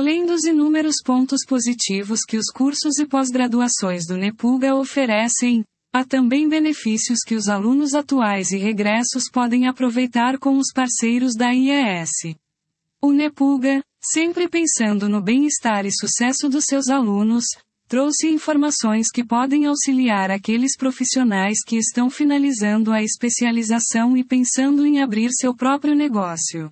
Além dos inúmeros pontos positivos que os cursos e pós-graduações do Nepuga oferecem, há também benefícios que os alunos atuais e regressos podem aproveitar com os parceiros da IES. O Nepuga, sempre pensando no bem-estar e sucesso dos seus alunos, trouxe informações que podem auxiliar aqueles profissionais que estão finalizando a especialização e pensando em abrir seu próprio negócio.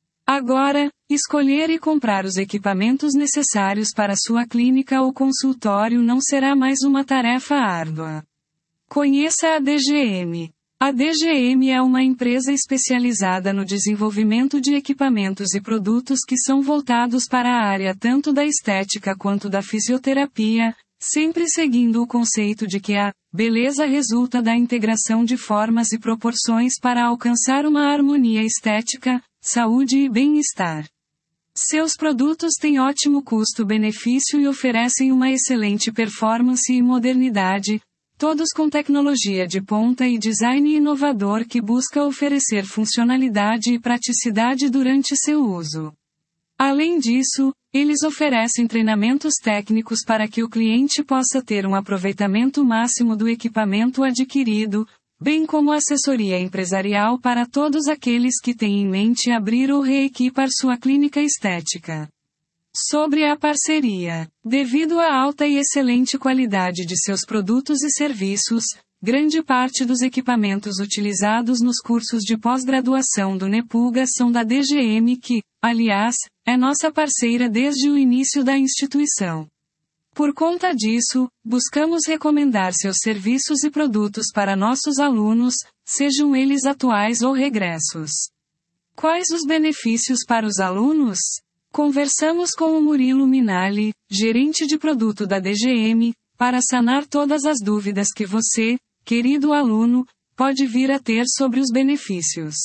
Agora, escolher e comprar os equipamentos necessários para sua clínica ou consultório não será mais uma tarefa árdua. Conheça a DGM. A DGM é uma empresa especializada no desenvolvimento de equipamentos e produtos que são voltados para a área tanto da estética quanto da fisioterapia, sempre seguindo o conceito de que a beleza resulta da integração de formas e proporções para alcançar uma harmonia estética, saúde e bem-estar. Seus produtos têm ótimo custo-benefício e oferecem uma excelente performance e modernidade, todos com tecnologia de ponta e design inovador que busca oferecer funcionalidade e praticidade durante seu uso. Além disso, eles oferecem treinamentos técnicos para que o cliente possa ter um aproveitamento máximo do equipamento adquirido, bem como assessoria empresarial para todos aqueles que têm em mente abrir ou reequipar sua clínica estética. Sobre a parceria. Devido à alta e excelente qualidade de seus produtos e serviços, grande parte dos equipamentos utilizados nos cursos de pós-graduação do Nepuga são da DGM que, aliás, é nossa parceira desde o início da instituição. Por conta disso, buscamos recomendar seus serviços e produtos para nossos alunos, sejam eles atuais ou regressos. Quais os benefícios para os alunos? Conversamos com o Murilo Minali, gerente de produto da DGM, para sanar todas as dúvidas que você, querido aluno, pode vir a ter sobre os benefícios.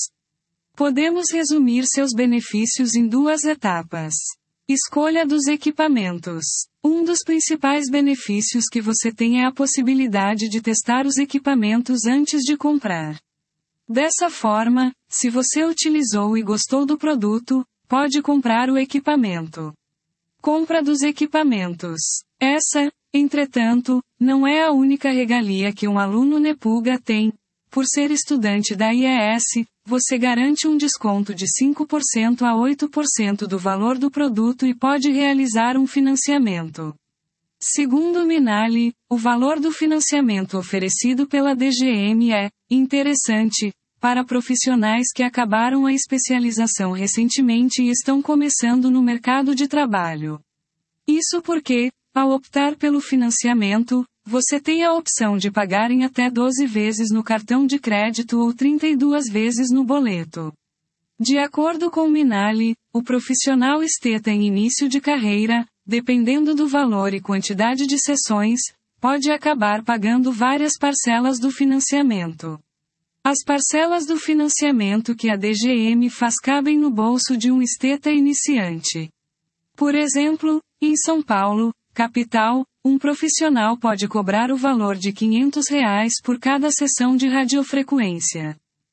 Podemos resumir seus benefícios em 2 etapas. Escolha dos equipamentos. Um dos principais benefícios que você tem é a possibilidade de testar os equipamentos antes de comprar. Dessa forma, se você utilizou e gostou do produto, pode comprar o equipamento. Compra dos equipamentos. Essa, entretanto, não é a única regalia que um aluno Nepuga tem. Por ser estudante da IES, você garante um desconto de 5% a 8% do valor do produto e pode realizar um financiamento. Segundo Minali, o valor do financiamento oferecido pela DGM é interessante para profissionais que acabaram a especialização recentemente e estão começando no mercado de trabalho. Isso porque, ao optar pelo financiamento, você tem a opção de pagar em até 12 vezes no cartão de crédito ou 32 vezes no boleto. De acordo com Minali, o profissional esteta em início de carreira, dependendo do valor e quantidade de sessões, pode acabar pagando várias parcelas do financiamento. As parcelas do financiamento que a DGM faz cabem no bolso de um esteta iniciante. Por exemplo, em São Paulo, capital, um profissional pode cobrar o valor de R$ 500 por cada sessão de radiofrequência.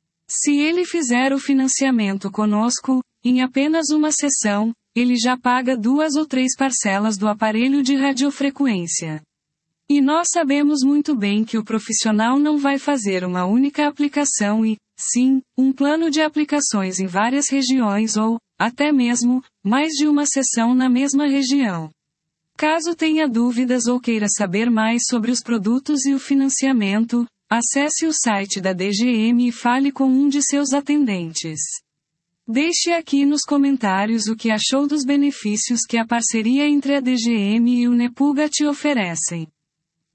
Se ele fizer o financiamento conosco, em apenas uma sessão, ele já paga 2 ou 3 parcelas do aparelho de radiofrequência. E nós sabemos muito bem que o profissional não vai fazer uma única aplicação e, sim, um plano de aplicações em várias regiões ou, até mesmo, mais de uma sessão na mesma região. Caso tenha dúvidas ou queira saber mais sobre os produtos e o financiamento, acesse o site da DGM e fale com um de seus atendentes. Deixe aqui nos comentários o que achou dos benefícios que a parceria entre a DGM e o Nepuga te oferecem.